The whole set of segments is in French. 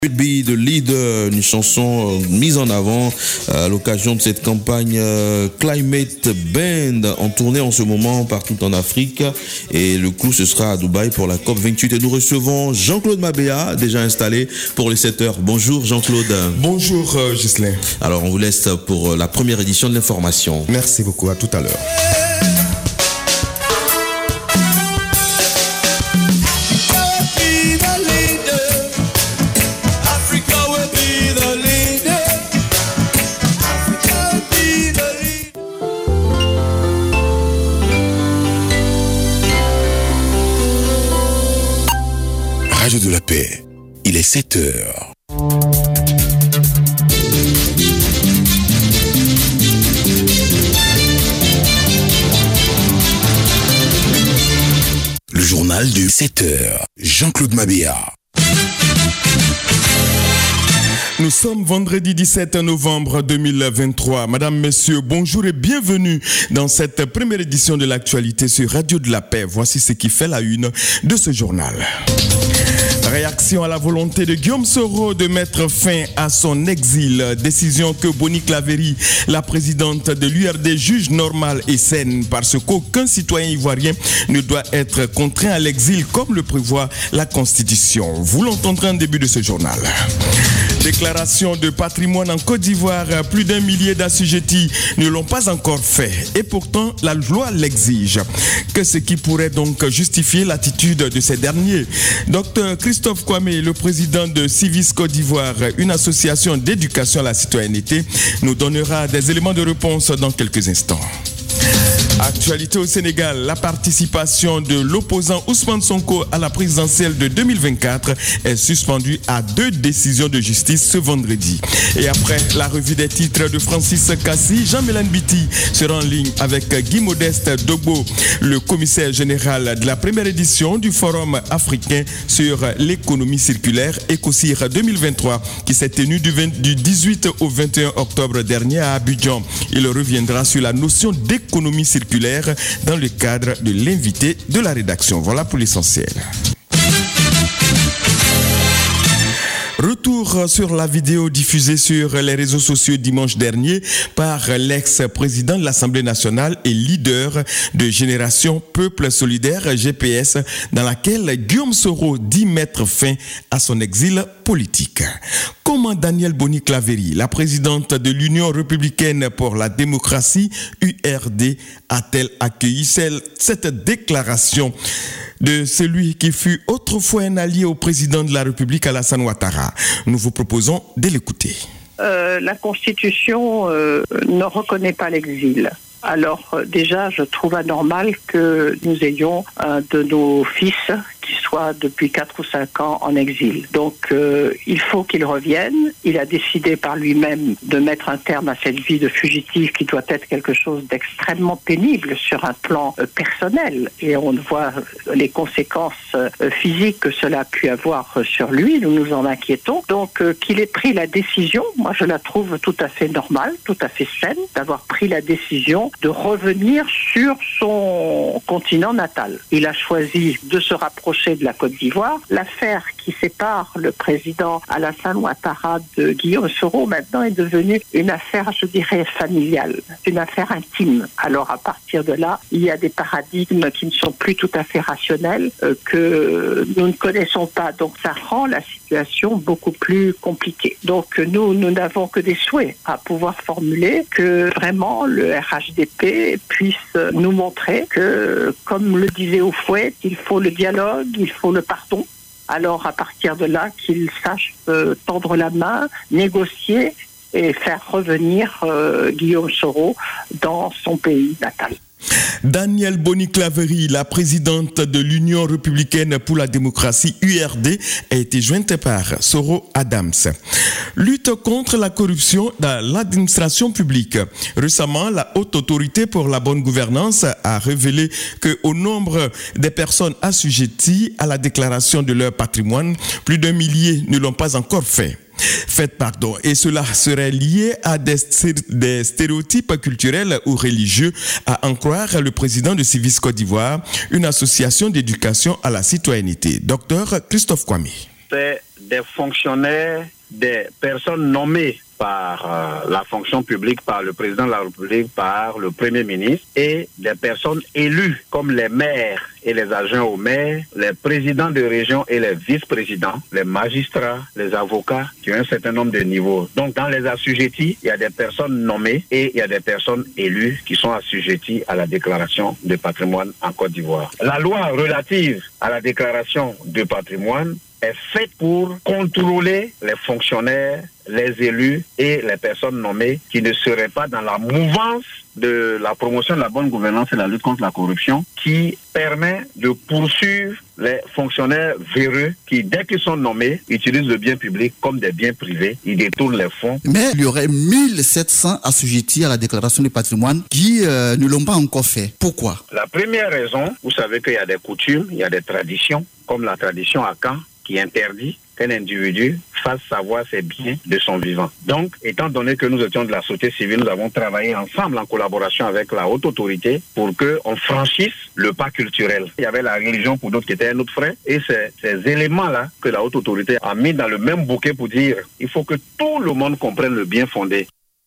Could Be the Leader, une chanson mise en avant à l'occasion de cette campagne Climate Band en tournée en ce moment partout en Afrique. Et le coup, ce sera à Dubaï pour la COP28. Et nous recevons Jean-Claude Mabéa, déjà installé pour les 7 heures. Bonjour Jean-Claude. Bonjour Ghislain. Alors on vous laisse pour la première édition de l'information. Merci beaucoup, à tout à l'heure. Radio de la Paix, il est 7 heures. Le journal de 7 heures, Jean-Claude Mabéa. Nous sommes vendredi 17 novembre 2023. Madame, Messieurs, bonjour et bienvenue dans cette première édition de l'actualité sur Radio de la Paix. Voici ce qui fait la une de ce journal. Réaction à la volonté de Guillaume Soro de mettre fin à son exil. Décision que Bonnie Claverie, la présidente de l'URD, juge normale et saine parce qu'aucun citoyen ivoirien ne doit être contraint à l'exil comme le prévoit la Constitution. Vous l'entendrez en début de ce journal. Déclaration de patrimoine en Côte d'Ivoire, plus d'1 millier d'assujettis ne l'ont pas encore fait et pourtant la loi l'exige. Que ce qui pourrait donc justifier l'attitude de ces derniers? Dr Christophe Kwame, le président de Civis Côte d'Ivoire, une association d'éducation à la citoyenneté, nous donnera des éléments de réponse dans quelques instants. Actualité au Sénégal, la participation de l'opposant Ousmane Sonko à la présidentielle de 2024 est suspendue à 2 décisions de justice ce vendredi. Et après la revue des titres de Francis Kassi, Jean-Mélan Biti sera en ligne avec Guy Modeste Dogbo, le commissaire général de la première édition du Forum africain sur l'économie circulaire ECOCIR 2023 qui s'est tenu du 18 au 21 octobre dernier à Abidjan. Il reviendra sur la notion d'économie circulaire dans le cadre de l'invité de la rédaction. Voilà pour l'essentiel. Retour sur la vidéo diffusée sur les réseaux sociaux dimanche dernier par l'ex-président de l'Assemblée nationale et leader de Génération Peuple Solidaire, GPS, dans laquelle Guillaume Soro dit mettre fin à son exil politique. Comment Danielle Bonnie Claverie, la présidente de l'Union républicaine pour la démocratie, URD, a-t-elle accueilli cette déclaration de celui qui fut autrefois un allié au président de la République, Alassane Ouattara? Nous vous proposons de l'écouter. La Constitution ne reconnaît pas l'exil. Alors déjà, je trouve anormal que nous ayons un de nos fils qui soit depuis 4 ou 5 ans en exil. Donc il faut qu'il revienne. Il a décidé par lui-même de mettre un terme à cette vie de fugitif qui doit être quelque chose d'extrêmement pénible sur un plan personnel. Et on voit les conséquences physiques que cela a pu avoir sur lui. Nous nous en inquiétons. Donc qu'il ait pris la décision, moi je la trouve tout à fait normale, tout à fait saine, d'avoir pris la décision de revenir sur son continent natal. Il a choisi de se rapprocher de la Côte d'Ivoire. L'affaire qui sépare le président Alassane Ouattara de Guillaume Soro maintenant est devenue une affaire, je dirais, familiale, une affaire intime. Alors à partir de là, il y a des paradigmes qui ne sont plus tout à fait rationnels, que nous ne connaissons pas. Donc ça rend la situation beaucoup plus compliquée. Donc nous n'avons que des souhaits à pouvoir formuler, que vraiment le RHDP puisse nous montrer que, comme le disait Houphouët, il faut le dialogue, il faut le pardon. Alors à partir de là, qu'il sache tendre la main, négocier et faire revenir Guillaume Soro dans son pays natal. Danielle Bonnie Claverie, la présidente de l'Union républicaine pour la démocratie, URD, a été jointe par Soro Adams. Lutte contre la corruption dans l'administration publique. Récemment, la Haute Autorité pour la bonne gouvernance a révélé qu'au nombre des personnes assujetties à la déclaration de leur patrimoine, plus d'1 millier ne l'ont pas encore fait. Et cela serait lié à des stéréotypes culturels ou religieux, à en croire le président de Civis Côte d'Ivoire, une association d'éducation à la citoyenneté, Dr Christophe Kwame. C'est des fonctionnaires, des personnes nommées par la fonction publique, par le président de la République, par le Premier ministre, et des personnes élues comme les maires et les adjoints aux maires, les présidents de région et les vice-présidents, les magistrats, les avocats qui ont un certain nombre de niveaux. Donc dans les assujettis, il y a des personnes nommées et il y a des personnes élues qui sont assujetties à la déclaration de patrimoine en Côte d'Ivoire. La loi relative à la déclaration de patrimoine est faite pour contrôler les fonctionnaires, les élus et les personnes nommées qui ne seraient pas dans la mouvance de la promotion de la bonne gouvernance et la lutte contre la corruption, qui permet de poursuivre les fonctionnaires véreux qui, dès qu'ils sont nommés, utilisent le bien public comme des biens privés, ils détournent les fonds. Mais il y aurait 1700 assujettis à la déclaration du patrimoine qui ne l'ont pas encore fait. Pourquoi? La première raison, vous savez qu'il y a des coutumes, il y a des traditions, comme la tradition à Caen, qui interdit qu'un individu fasse savoir ses biens de son vivant. Donc, étant donné que nous étions de la société civile, nous avons travaillé ensemble en collaboration avec la haute autorité pour qu'on franchisse le pas culturel. Il y avait la religion pour d'autres qui étaient un autre frais, et c'est ces éléments-là que la haute autorité a mis dans le même bouquet pour dire il faut que tout le monde comprenne le bien fondé.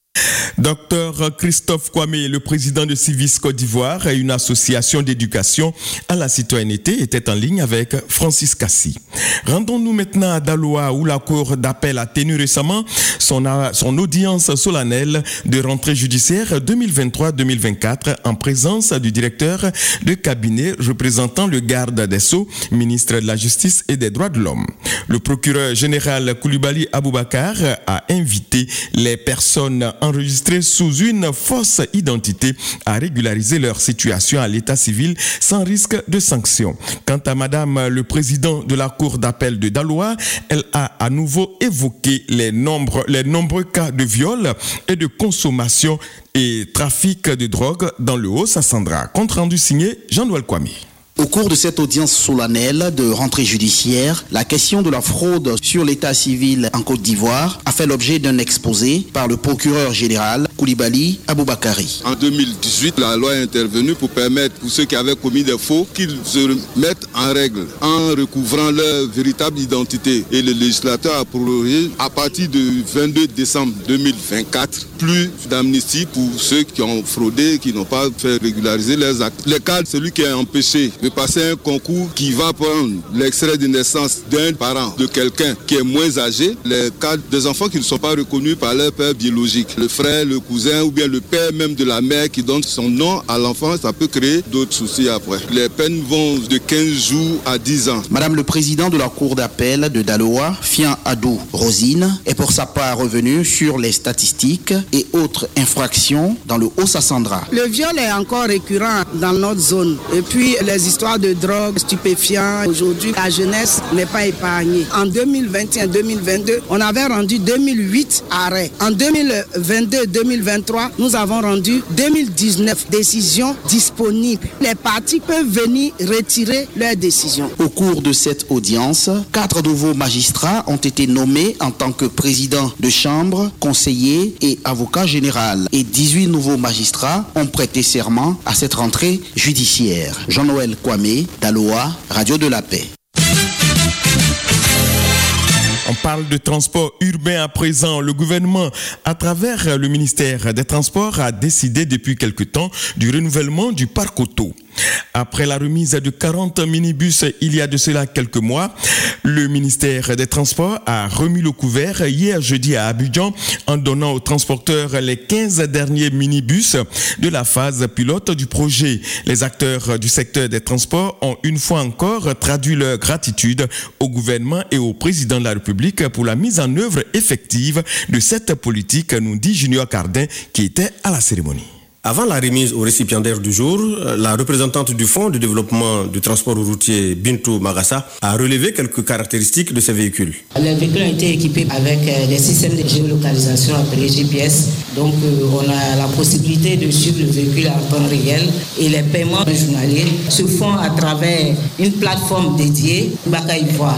Docteur Christophe Kwame, le président de Civis Côte d'Ivoire et une association d'éducation à la citoyenneté, était en ligne avec Francis Cassi. Rendons-nous maintenant à Daloa où la Cour d'appel a tenu récemment son audience solennelle de rentrée judiciaire 2023-2024 en présence du directeur de cabinet représentant le garde des Sceaux, ministre de la Justice et des Droits de l'Homme. Le procureur général Coulibaly Aboubakar a invité les personnes enregistrées sous une fausse identité à régulariser leur situation à l'état civil sans risque de sanction. Quant à madame le président de la cour d'appel de Daloa, elle a à nouveau évoqué les nombreux cas de viol et de consommation et trafic de drogue dans le Haut-Sassandra. Compte rendu signé Jean-Noël Kwame. Au cours de cette audience solennelle de rentrée judiciaire, la question de la fraude sur l'état civil en Côte d'Ivoire a fait l'objet d'un exposé par le procureur général Coulibaly Aboubakari. En 2018, la loi est intervenue pour permettre pour ceux qui avaient commis des faux qu'ils se mettent en règle en recouvrant leur véritable identité. Et le législateur a prorogé à partir du 22 décembre 2024 plus d'amnistie pour ceux qui ont fraudé, qui n'ont pas fait régulariser leurs actes. Le cas de celui qui est empêché de passer un concours qui va prendre l'extrait de naissance d'un parent, de quelqu'un qui est moins âgé, les cas des enfants qui ne sont pas reconnus par leur père biologique, le frère, le cousin ou bien le père même de la mère qui donne son nom à l'enfant, ça peut créer d'autres soucis après. Les peines vont de 15 jours à 10 ans. Madame le président de la cour d'appel de Daloa, Fian Adou Rosine, est pour sa part revenu sur les statistiques et autres infractions dans le Haut-Sassandra. Le viol est encore récurrent dans notre zone. Et puis les histoires de drogue, stupéfiants, aujourd'hui la jeunesse n'est pas épargnée. En 2021-2022, on avait rendu 2008 arrêts. En 2022-2023, nous avons rendu 2019 décisions disponibles. Les parties peuvent venir retirer leurs décisions. Au cours de cette audience, 4 nouveaux magistrats ont été nommés en tant que président de chambre, conseiller et avocat général. Et 18 nouveaux magistrats ont prêté serment à cette rentrée judiciaire. Jean-Noël Kwame, Daloa, Radio de la Paix. On parle de transport urbain à présent. Le gouvernement, à travers le ministère des Transports, a décidé depuis quelque temps du renouvellement du parc auto. Après la remise de 40 minibus il y a de cela quelques mois, le ministère des Transports a remis le couvert hier jeudi à Abidjan en donnant aux transporteurs les 15 derniers minibus de la phase pilote du projet. Les acteurs du secteur des transports ont une fois encore traduit leur gratitude au gouvernement et au président de la République pour la mise en œuvre effective de cette politique, nous dit Junior Cardin qui était à la cérémonie. Avant la remise au récipiendaire du jour, la représentante du Fonds de développement du transport routier Bintou Magassa a relevé quelques caractéristiques de ces véhicules. Les véhicules ont été équipés avec des systèmes de géolocalisation appelés GPS. Donc on a la possibilité de suivre le véhicule en temps réel et les paiements journaliers se font à travers une plateforme dédiée Baka Ivoire.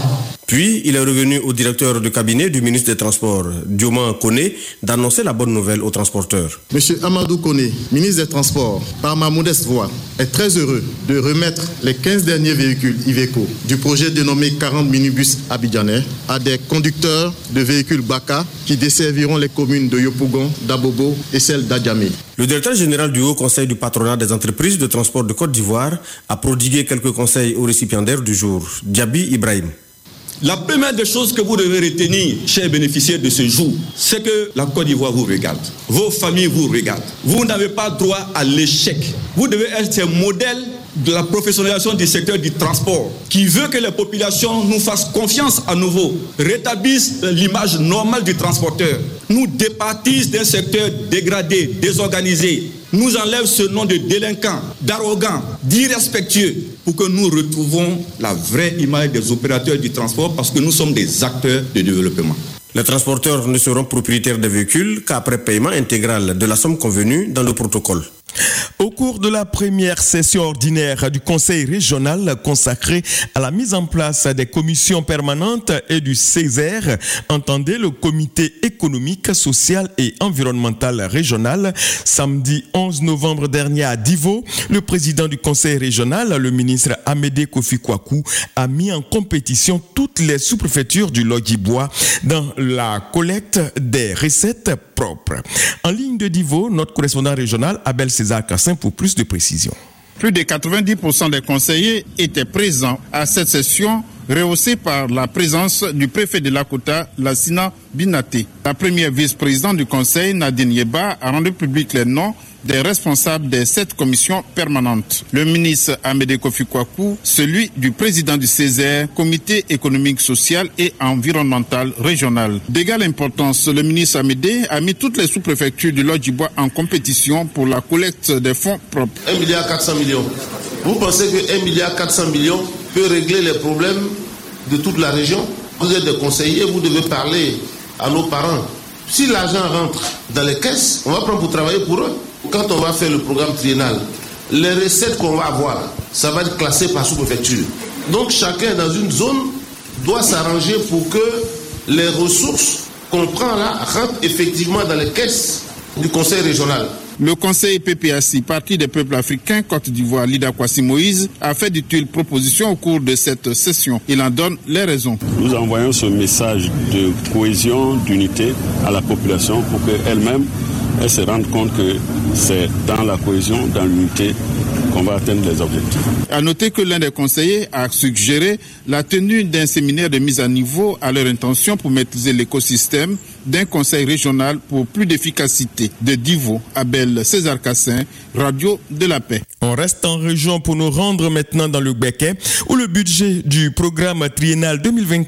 Puis, il est revenu au directeur de cabinet du ministre des Transports, Dioman Koné, d'annoncer la bonne nouvelle aux transporteurs. Monsieur Amadou Koné, ministre des Transports, par ma modeste voix, est très heureux de remettre les 15 derniers véhicules Iveco du projet dénommé 40 minibus abidjanais à des conducteurs de véhicules Baka qui desserviront les communes de Yopougon, d'Abobo et celles d'Adjamé. Le directeur général du Haut Conseil du patronat des entreprises de transport de Côte d'Ivoire a prodigué quelques conseils aux récipiendaires du jour. Diaby Ibrahim. La première des choses que vous devez retenir, chers bénéficiaires de ce jour, c'est que la Côte d'Ivoire vous regarde. Vos familles vous regardent. Vous n'avez pas droit à l'échec. Vous devez être un modèle de la professionnalisation du secteur du transport qui veut que les populations nous fassent confiance à nouveau, rétablissent l'image normale du transporteur, nous départissent d'un secteur dégradé, désorganisé, nous enlèvent ce nom de délinquant, d'arrogant, d'irrespectueux pour que nous retrouvons la vraie image des opérateurs du transport parce que nous sommes des acteurs de développement. Les transporteurs ne seront propriétaires des véhicules qu'après paiement intégral de la somme convenue dans le protocole. Au cours de la première session ordinaire du Conseil régional consacré à la mise en place des commissions permanentes et du CESER, entendez le comité économique, social et environnemental régional, samedi 11 novembre dernier à Divo, le président du Conseil régional, le ministre Amédée Kofi Kwaku, a mis en compétition toutes les sous-préfectures du Lodjibois dans la collecte des recettes propres. En ligne de Divo, notre correspondant régional, Abel César Cassin, pour plus de précisions. Plus de 90% des conseillers étaient présents à cette session, rehaussée par la présence du préfet de Lakota, Lassina Binaté. La première vice-présidente du conseil, Nadine Yeba, a rendu public les noms des responsables des 7 commissions permanentes. Le ministre Amédée Kofi Kwaku, celui du président du CESER, Comité économique, social et environnemental régional. D'égale importance, le ministre Amédée a mis toutes les sous-préfectures du Lodjibois en compétition pour la collecte des fonds propres. 1,4 milliard. Vous pensez que 1,4 milliard peut régler les problèmes de toute la région? Vous êtes des conseillers, vous devez parler à nos parents. Si l'argent rentre dans les caisses, on va prendre pour travailler pour eux. Quand on va faire le programme triennal, les recettes qu'on va avoir, ça va être classé par sous-préfecture. Donc chacun dans une zone doit s'arranger pour que les ressources qu'on prend là rentrent effectivement dans les caisses du conseil régional. Le conseil PPAC, Parti des peuples africains, Côte d'Ivoire, Lida Kwasi Moïse, a fait d'utiles propositions au cours de cette session. Il en donne les raisons. Nous envoyons ce message de cohésion, d'unité à la population pour qu'elle-même elle se rende compte que c'est dans la cohésion, dans l'unité qu'on va atteindre les objectifs. À noter que l'un des conseillers a suggéré la tenue d'un séminaire de mise à niveau à leur intention pour maîtriser l'écosystème d'un conseil régional pour plus d'efficacité. De Divo, Abel César Cassin, Radio de la Paix. On reste en région pour nous rendre maintenant dans le Gbeke, où le budget du programme triennal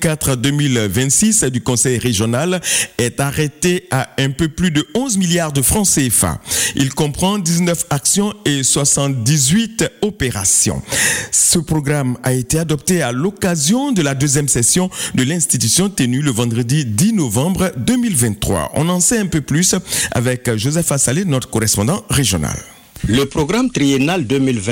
2024-2026 du Conseil régional est arrêté à un peu plus de 11 milliards de francs CFA. Il comprend 19 actions et 78 opérations. Ce programme a été adopté à l'occasion de la deuxième session de l'institution tenue le vendredi 10 novembre 2023. On en sait un peu plus avec Joseph Assalé, notre correspondant régional. Le programme triennal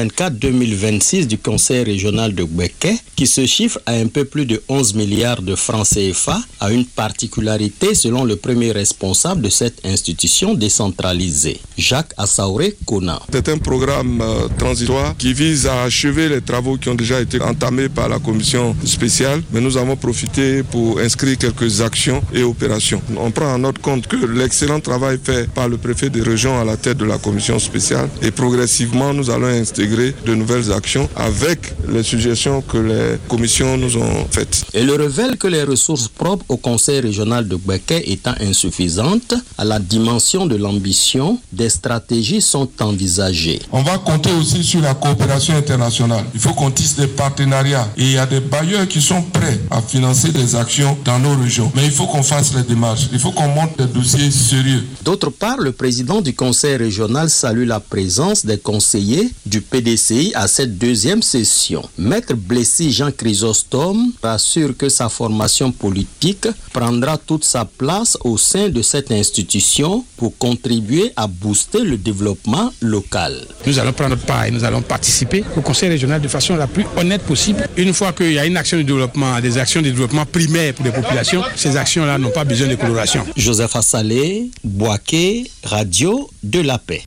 2024-2026 du Conseil régional de Gbeke, qui se chiffre à un peu plus de 11 milliards de francs CFA, a une particularité selon le premier responsable de cette institution décentralisée, Jacques Assaouré Kona. C'est un programme transitoire qui vise à achever les travaux qui ont déjà été entamés par la commission spéciale, mais nous avons profité pour inscrire quelques actions et opérations. On prend en note compte que l'excellent travail fait par le préfet des régions à la tête de la commission spéciale et progressivement nous allons intégrer de nouvelles actions avec les suggestions que les commissions nous ont faites. Elle révèle que les ressources propres au Conseil régional de Gbeke étant insuffisantes, à la dimension de l'ambition, des stratégies sont envisagées. On va compter aussi sur la coopération internationale. Il faut qu'on tisse des partenariats et il y a des bailleurs qui sont prêts à financer des actions dans nos régions. Mais il faut qu'on fasse les démarches, il faut qu'on monte des dossiers sérieux. D'autre part, le président du Conseil régional salue la présence présence des conseillers du PDCI à cette deuxième session. Maître Blessy Jean Chrysostome rassure que sa formation politique prendra toute sa place au sein de cette institution pour contribuer à booster le développement local. Nous allons prendre part et nous allons participer au conseil régional de façon la plus honnête possible. Une fois qu'il y a une action de développement, des actions de développement primaires pour les populations, ces actions-là n'ont pas besoin de coloration. Joseph Assalé, Boaké, Radio de la Paix.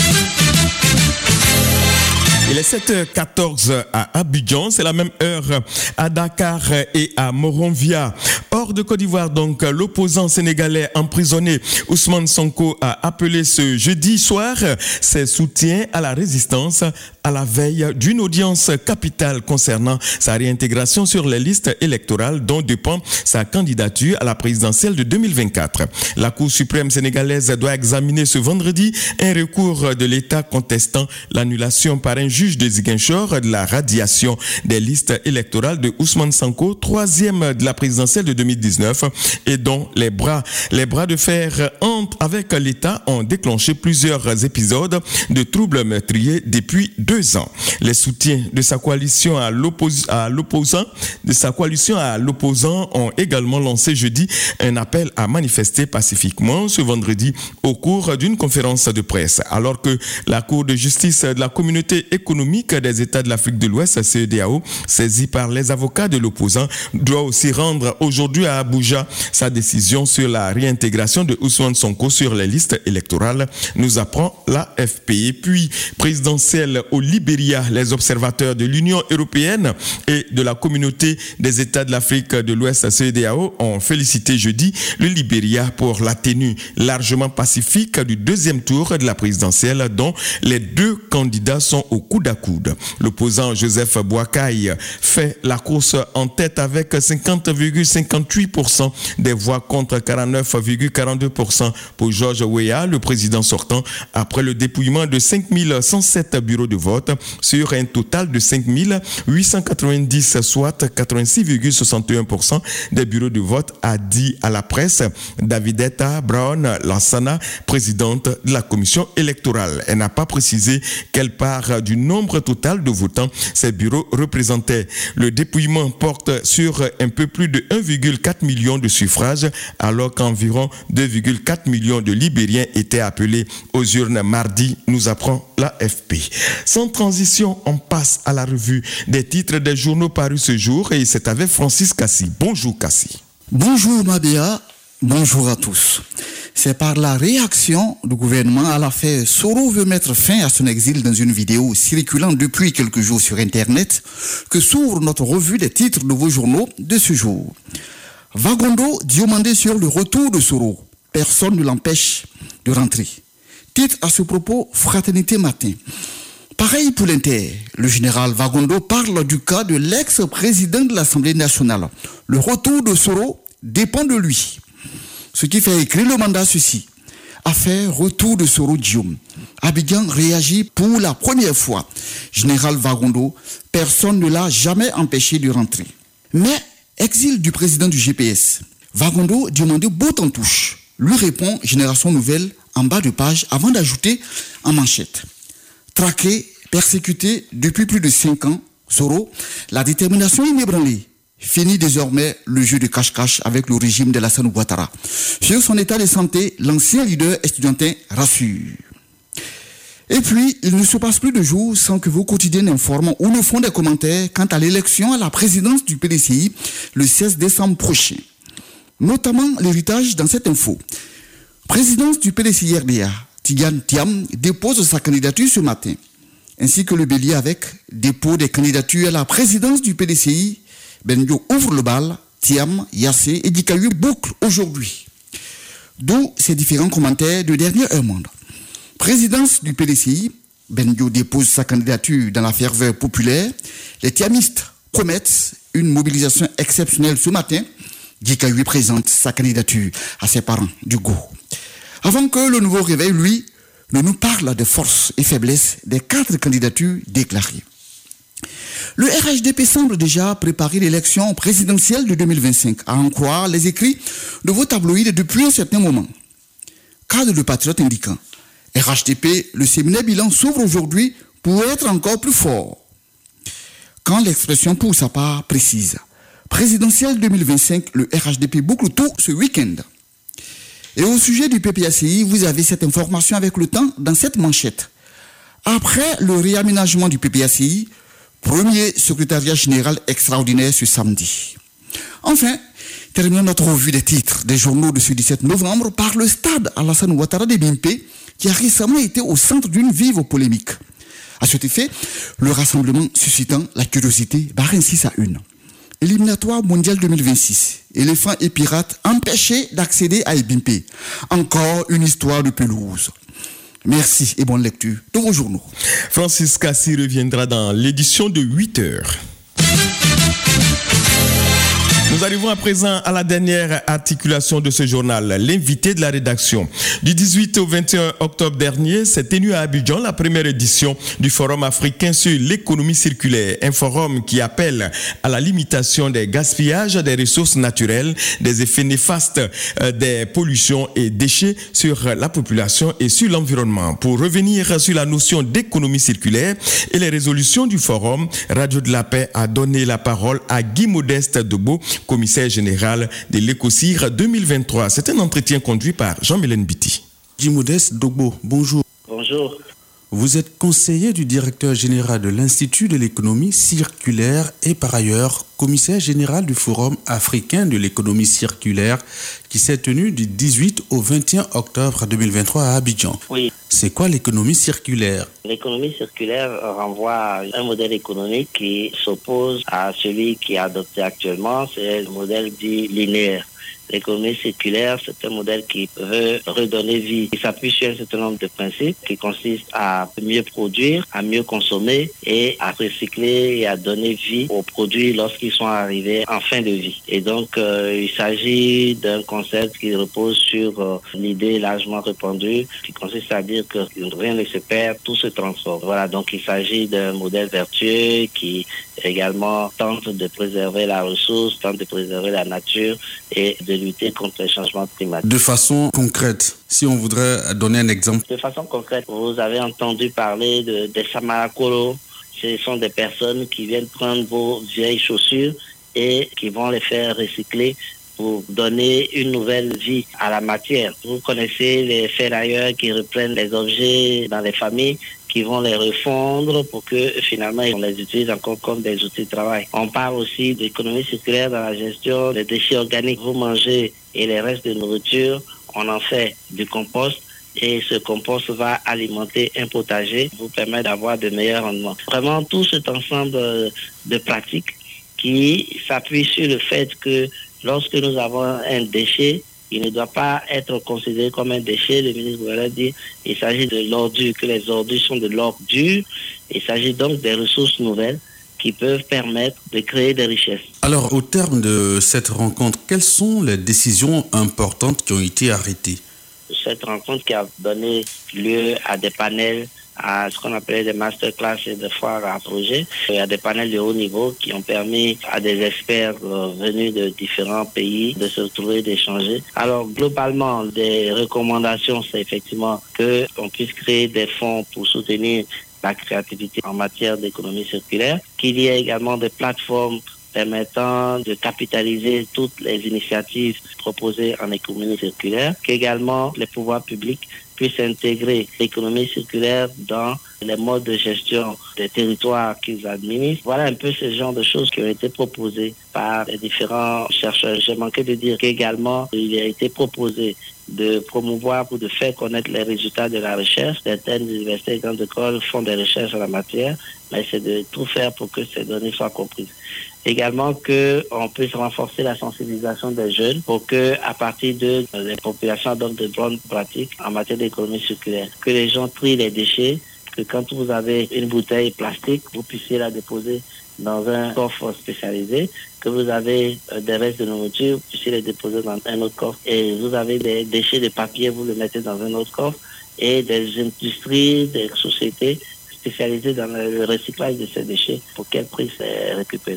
Il est 7h14 à Abidjan, c'est la même heure à Dakar et à Moronvia. Hors de Côte d'Ivoire, donc, l'opposant sénégalais emprisonné Ousmane Sonko a appelé ce jeudi soir ses soutiens à la résistance à la veille d'une audience capitale concernant sa réintégration sur les listes électorales dont dépend sa candidature à la présidentielle de 2024. La Cour suprême sénégalaise doit examiner ce vendredi un recours de l'État contestant l'annulation par un juge de Ziguinchor de la radiation des listes électorales de Ousmane Sonko, troisième de la présidentielle de 2019, et dont les bras de fer avec l'État ont déclenché plusieurs épisodes de troubles meurtriers depuis 2 ans. Les soutiens de sa coalition à l'opposant ont également lancé jeudi un appel à manifester pacifiquement ce vendredi au cours d'une conférence de presse, alors que la Cour de justice de la communauté économique des États de l'Afrique de l'Ouest, CEDEAO, saisie par les avocats de l'opposant, doit aussi rendre aujourd'hui à Abuja sa décision sur la réintégration de Ousmane Sonko sur les listes électorales, nous apprend l'AFP. Puis, présidentielle au Libéria, les observateurs de l'Union européenne et de la communauté des États de l'Afrique de l'Ouest, CEDEAO, ont félicité jeudi le Libéria pour la tenue largement pacifique du deuxième tour de la présidentielle dont les 2 candidats sont au coude à coude. L'opposant Joseph Boakai fait la course en tête avec 50,58% des voix contre 49,42% pour George Weah, le président sortant, après le dépouillement de 5107 bureaux de vote sur un total de 5890, soit 86,61% des bureaux de vote, a dit à la presse Davidetta Brown Lansana, présidente de la commission électorale. Elle n'a pas précisé quelle part du nombre total de votants ces bureaux représentaient. Le dépouillement porte sur un peu plus de 1,4 million de suffrages, alors qu'environ 2,4 millions de Libériens étaient appelés aux urnes mardi, nous apprend l'AFP. Sans transition, on passe à la revue des titres des journaux parus ce jour et c'est avec Francis Kassi. Bonjour Kassi. Bonjour Mabia, bonjour à tous. C'est par la réaction du gouvernement à l'affaire Soro veut mettre fin à son exil dans une vidéo circulant depuis quelques jours sur Internet que s'ouvre notre revue des titres de vos journaux de ce jour. Vagondo diomandé sur le retour de Soro. Personne ne l'empêche de rentrer. Titre à ce propos, Fraternité Matin. Pareil pour l'Inter, le général Vagondo parle du cas de l'ex-président de l'Assemblée nationale. Le retour de Soro dépend de lui. Ce qui fait écrire le mandat ceci. Affaire retour de Soro Diom. Abidjan réagit pour la première fois. Général Vagondo, personne ne l'a jamais empêché de rentrer. Mais, exil du président du GPS. Vagondo demandait bout en touche. Lui répond Génération Nouvelle en bas de page avant d'ajouter en manchette. Traqué, persécuté depuis plus de 5 ans, Soro, la détermination inébranlée. Fini désormais le jeu de cache-cache avec le régime de Alassane Ouattara. Sur son état de santé, l'ancien leader estudiantin rassure. Et puis, il ne se passe plus de jours sans que vos quotidiens informent ou ne font des commentaires quant à l'élection à la présidence du PDCI le 16 décembre prochain. Notamment l'héritage dans cette info. Présidence du PDCI RDA, Tidiane Thiam dépose sa candidature ce matin, ainsi que le bélier avec dépôt des candidatures à la présidence du PDCI. Benjo ouvre le bal, Thiam, Yassé et Dikayu boucle aujourd'hui. D'où ces différents commentaires de dernière heure monde. Présidence du PDCI, Benjo dépose sa candidature dans la ferveur populaire. Les Thiamistes promettent une mobilisation exceptionnelle ce matin. Dikayu présente sa candidature à ses parents du Go. Avant que le nouveau réveil, lui, ne nous parle des forces et faiblesses des 4 candidatures déclarées. Le RHDP semble déjà préparer l'élection présidentielle de 2025, à en croire les écrits de vos tabloïds depuis un certain moment. Cadre de Patriote indiquant RHDP, le séminaire bilan s'ouvre aujourd'hui pour être encore plus fort. Quand l'expression pour sa part précise, présidentielle 2025, le RHDP boucle tout ce week-end. Et au sujet du PPACI, vous avez cette information avec le temps dans cette manchette. Après le réaménagement du PPACI, premier secrétariat général extraordinaire ce samedi. Enfin, terminons notre revue des titres des journaux de ce 17 novembre par le stade Alassane Ouattara de Bimpe, qui a récemment été au centre d'une vive polémique. À cet effet, le rassemblement suscitant la curiosité barre ainsi sa une. Éliminatoire mondial 2026. Éléphants et pirates empêchés d'accéder à Ebimpe. Encore une histoire de pelouse. Merci et bonne lecture de vos journaux. Francis Kassi reviendra dans l'édition de 8h. Nous arrivons à présent à la dernière articulation de ce journal, l'invité de la rédaction. Du 18 au 21 octobre dernier, s'est tenue à Abidjan la première édition du Forum africain sur l'économie circulaire, un forum qui appelle à la limitation des gaspillages des ressources naturelles, des effets néfastes des pollutions et déchets sur la population et sur l'environnement. Pour revenir sur la notion d'économie circulaire et les résolutions du forum, Radio de la Paix a donné la parole à Guy Modeste Dogbo, commissaire général de l'Écocir 2023. C'est un entretien conduit par Jean-Mélène Biti. Guy Modeste Dogbo, bonjour. Bonjour. Vous êtes conseiller du directeur général de l'Institut de l'économie circulaire et par ailleurs commissaire général du Forum africain de l'économie circulaire qui s'est tenu du 18 au 21 octobre 2023 à Abidjan. Oui. C'est quoi l'économie circulaire? L'économie circulaire renvoie à un modèle économique qui s'oppose à celui qui est adopté actuellement, c'est le modèle dit linéaire. L'économie circulaire, c'est un modèle qui veut redonner vie. Il s'appuie sur un certain nombre de principes qui consistent à mieux produire, à mieux consommer et à recycler et à donner vie aux produits lorsqu'ils sont arrivés en fin de vie. Et donc, il s'agit d'un concept qui repose sur l'idée largement répandue qui consiste à dire que rien ne se perd, tout se transforme. Voilà, donc il s'agit d'un modèle vertueux qui également tente de préserver la ressource, tente de préserver la nature et de lutter contre les changements climatiques. De façon concrète, si on voudrait donner un exemple. De façon concrète, vous avez entendu parler des Samarakolo. Ce sont des personnes qui viennent prendre vos vieilles chaussures et qui vont les faire recycler pour donner une nouvelle vie à la matière. Vous connaissez les ferrailleurs qui reprennent les objets dans les familles, qui vont les refondre pour que finalement on les utilise encore comme des outils de travail. On parle aussi d'économie circulaire dans la gestion des déchets organiques. Vous mangez et les restes de nourriture, on en fait du compost et ce compost va alimenter un potager, vous permet d'avoir de meilleurs rendements. Vraiment tout cet ensemble de pratiques qui s'appuie sur le fait que lorsque nous avons un déchet, il ne doit pas être considéré comme un déchet. Le ministre Gouvernement dit qu'il s'agit de l'ordure, que les ordures sont de l'ordure. Il s'agit donc des ressources nouvelles qui peuvent permettre de créer des richesses. Alors, au terme de cette rencontre, quelles sont les décisions importantes qui ont été arrêtées? Cette rencontre qui a donné lieu à des panels, à ce qu'on appelait des masterclass et des foires à projet. Il y a des panels de haut niveau qui ont permis à des experts venus de différents pays de se retrouver, d'échanger. Alors, globalement, des recommandations, c'est effectivement qu'on puisse créer des fonds pour soutenir la créativité en matière d'économie circulaire, qu'il y ait également des plateformes permettant de capitaliser toutes les initiatives proposées en économie circulaire, qu'également les pouvoirs publics puissent intégrer l'économie circulaire dans les modes de gestion des territoires qu'ils administrent. Voilà un peu ce genre de choses qui ont été proposées par les différents chercheurs. J'ai manqué de dire qu'également, il a été proposé de promouvoir ou de faire connaître les résultats de la recherche. Certaines universités et grandes écoles font des recherches en la matière, mais c'est de tout faire pour que ces données soient comprises. Également qu'on puisse renforcer la sensibilisation des jeunes pour que, à partir de les populations adoptent de bonnes pratiques en matière d'économie circulaire, que les gens trient les déchets, que quand vous avez une bouteille plastique, vous puissiez la déposer dans un coffre spécialisé, que vous avez des restes de nourriture, vous puissiez les déposer dans un autre coffre, et vous avez des déchets de papier, vous les mettez dans un autre coffre, et des industries, des sociétés spécialisées dans le recyclage de ces déchets pour qu'elles puissent les récupérer.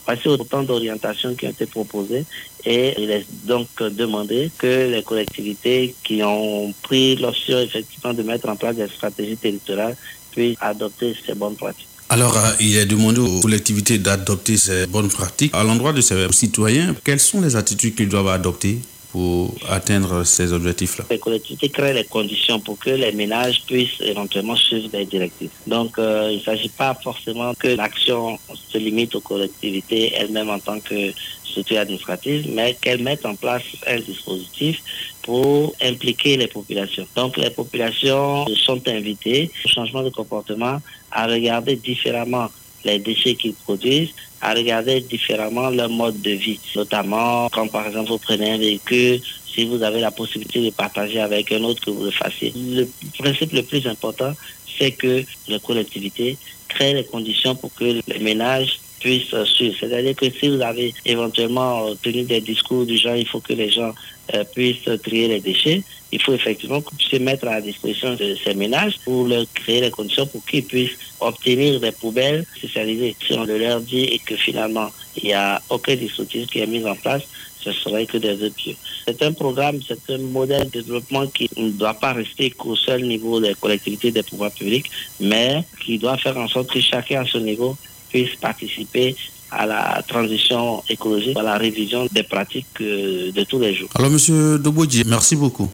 Voici autant d'orientations qui ont été proposées et il est donc demandé que les collectivités qui ont pris l'option effectivement de mettre en place des stratégies territoriales puissent adopter ces bonnes pratiques. Alors, il est demandé aux collectivités d'adopter ces bonnes pratiques. À l'endroit de ces citoyens, quelles sont les attitudes qu'ils doivent adopter pour atteindre ces objectifs-là? Les collectivités créent les conditions pour que les ménages puissent éventuellement suivre les directives. Donc, il ne s'agit pas forcément que l'action se limite aux collectivités elles-mêmes en tant que structure administrative, mais qu'elles mettent en place un dispositif pour impliquer les populations. Donc, les populations sont invitées au changement de comportement, à regarder différemment les déchets qu'ils produisent, à regarder différemment leur mode de vie. Notamment, quand par exemple vous prenez un véhicule, si vous avez la possibilité de partager avec un autre, que vous le fassiez. Le principe le plus important, c'est que les collectivités créent les conditions pour que les ménages puissent suivre. C'est-à-dire que si vous avez éventuellement tenu des discours du genre il faut que les gens puissent trier les déchets, il faut effectivement que vous puissiez mettre à la disposition de ces ménages pour leur créer les conditions pour qu'ils puissent obtenir des poubelles spécialisées. Si on leur dit et que finalement il n'y a aucun dispositif qui est mis en place, ce serait que des vœux pieux. C'est un programme, c'est un modèle de développement qui ne doit pas rester qu'au seul niveau des collectivités, des pouvoirs publics, mais qui doit faire en sorte que chacun à son niveau puisse participer à la transition écologique, à la révision des pratiques de tous les jours. Alors, M. Dogbo-Dié, merci beaucoup.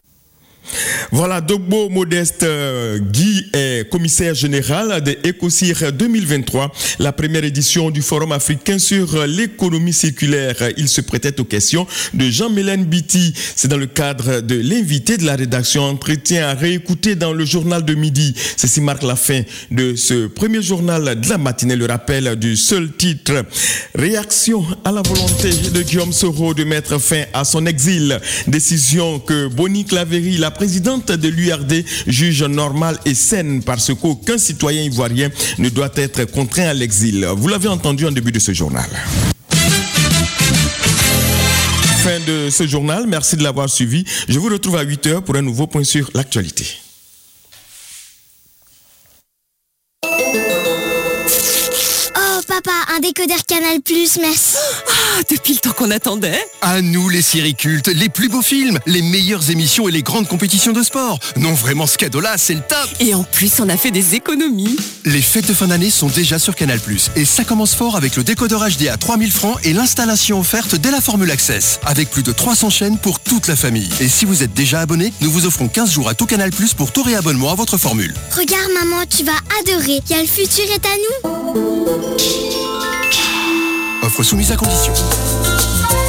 Voilà, Dogbo Modeste Guy est commissaire général de EcoCIR 2023, la première édition du Forum africain sur l'économie circulaire. Il se prêtait aux questions de Jean-Mélène Biti. C'est dans le cadre de l'invité de la rédaction entretien à réécouter dans le journal de midi. Ceci marque la fin de ce premier journal de la matinée. Le rappel du seul titre: réaction à la volonté de Guillaume Soro de mettre fin à son exil. Décision que Bonnie Claverie, la présidente de l'URD, juge normale et saine parce qu'aucun citoyen ivoirien ne doit être contraint à l'exil. Vous l'avez entendu en début de ce journal. Fin de ce journal, merci de l'avoir suivi. Je vous retrouve à 8h pour un nouveau point sur l'actualité. Papa, un décodeur Canal+, merci. Ah, depuis le temps qu'on attendait. À nous les séries cultes, les plus beaux films, les meilleures émissions et les grandes compétitions de sport. Non, vraiment, ce cadeau-là, c'est le top. Et en plus, on a fait des économies. Les fêtes de fin d'année sont déjà sur Canal+. Et ça commence fort avec le décodeur HD à 3000 francs et l'installation offerte dès la formule Access. Avec plus de 300 chaînes pour toute la famille. Et si vous êtes déjà abonné, nous vous offrons 15 jours à tout Canal+, pour tout réabonnement à votre formule. Regarde maman, tu vas adorer. Il y a le futur est à nous. Offre soumise à condition.